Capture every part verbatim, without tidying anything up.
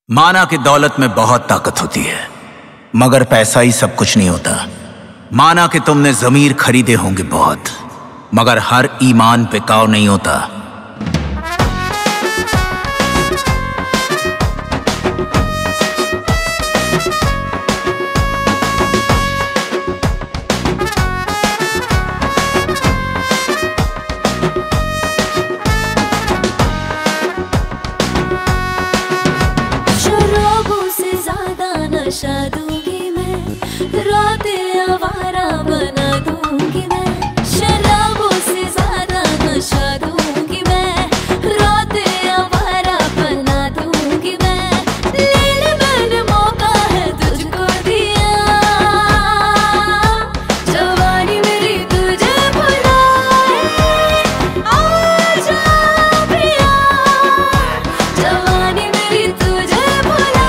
माना कि दौलत में बहुत ताकत होती है, मगर पैसा ही सब कुछ नहीं होता। माना कि तुमने ज़मीर खरीदे होंगे बहुत, मगर हर ईमान पे काव नहीं होता। नशा दूंगी मैं, रातें आवारा बना दूंगी मैं। शराबों से ज्यादा नशा दूंगी मैं, रातें आवारा बना दूंगी मैं। ले ले मैंने मौका है तुझको दिया, जवानी मेरी तुझे बुलाए। आजा पिया, जवानी मेरी तुझे बुलाए।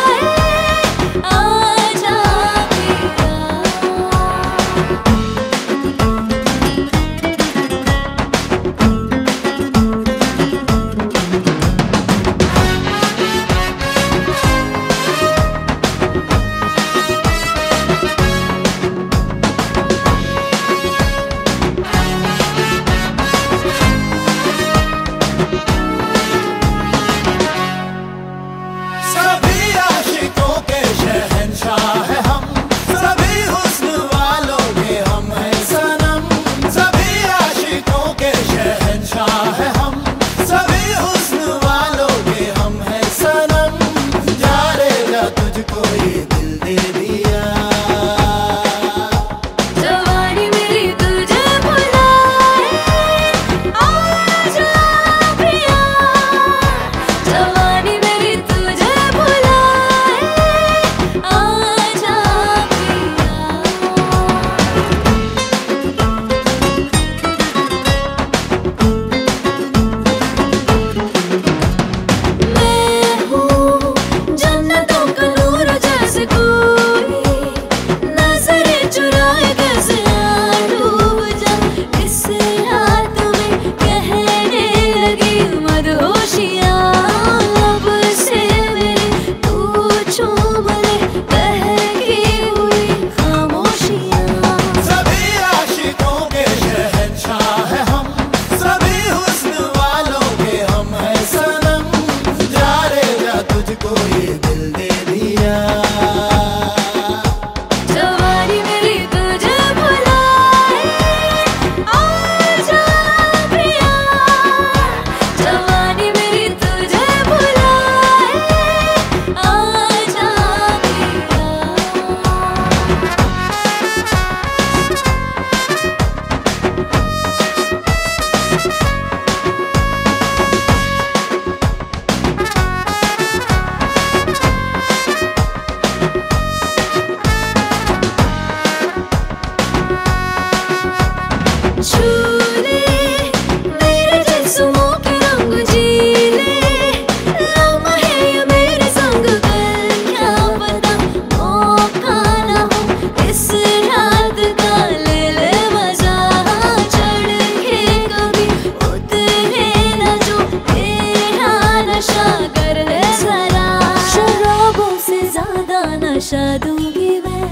नशा दूंगी मैं,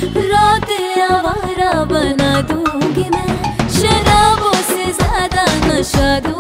रातें आवारा बना दूंगी मैं। शराबों से ज्यादा नशा दूंगी।